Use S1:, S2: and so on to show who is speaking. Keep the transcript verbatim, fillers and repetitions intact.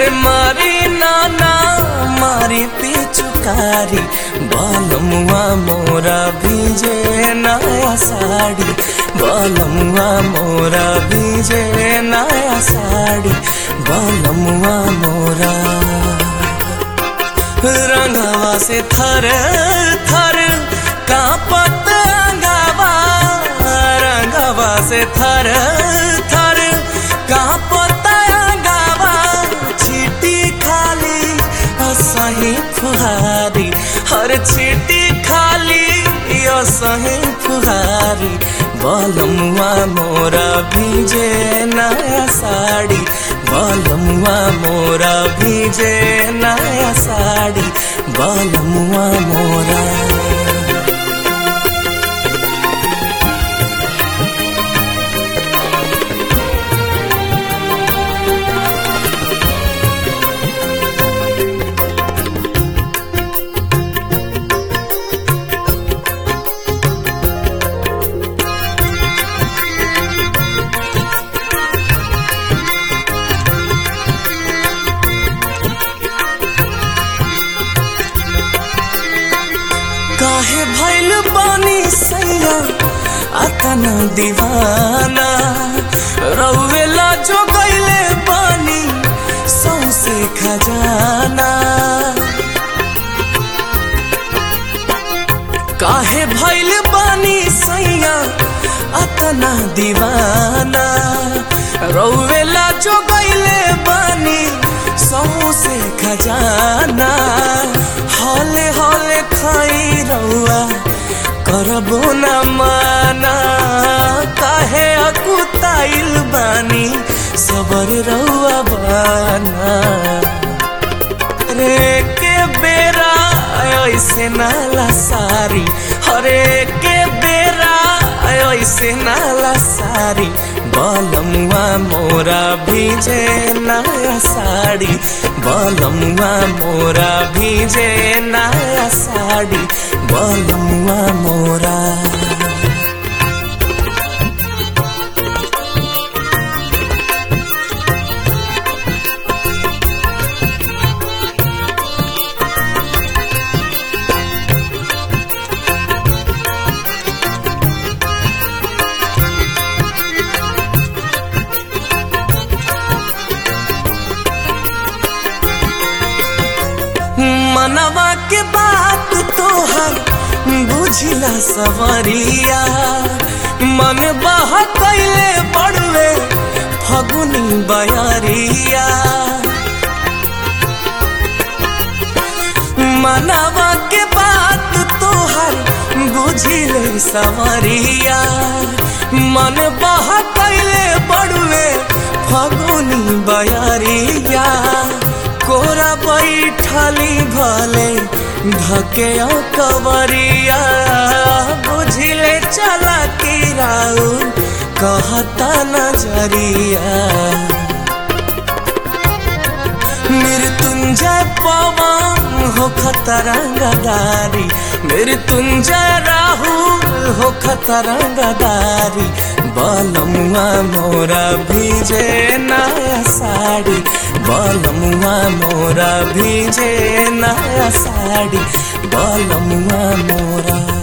S1: अरे मारी नाना मारी पिचुकारी बालमुआ मोरा भीजे नया साड़ी बालमुआ मोरा भीजे नया साड़ी बालमुआ मोरा रंगवा से थर थर कांपत अंगवा रंगवा से थर थर कांपत अंगवा चीटी खाली असही फुहारी हर चीटी खाली असही फुहारी बालमुआ मोरा भीजे नया साड़ी बालमुआ मोरा भीजे नया साड़ी बालमुआ मोरा काहे भइल बानी सैया अतना दीवाना रउवेला जो गइले बानी सौसे खजाना काहे भइल बानी सैया अतना दीवाना रउवेला जो गइले बानी सौसे खजाना हौले हौले खाई रउआ करबो न माना काहे अकुताइल बानी सबर रउआ बाना रे के बेरा ऐसे नाला सारी हरे के बेरा ऐसे नाला सारी बालमुआ मोरा भीजे नया साड़ी बालमुआ मोरा भीजे नया साड़ी बालमुआ मोरा मनवा के बात तोहर बुझिला सवरिया मन बहकैले बड़वे फगुनी बयरिया मनवा के बात तोहर बुझिले सवरिया मन बहकैले बड़वे फगुनी बयरिया कोरा बैठली भले धके कवरिया बुझिले चला की राउ कहता नजरिया मृत्युंजय पवन हो खतरंगदारी मृत्युंजय राहुल हो खतरंगदारी बालमुआ मोरा भीजे नया साड़ी बालमुआ मोरा भीजे नया साड़ी बालमुआ मोरा।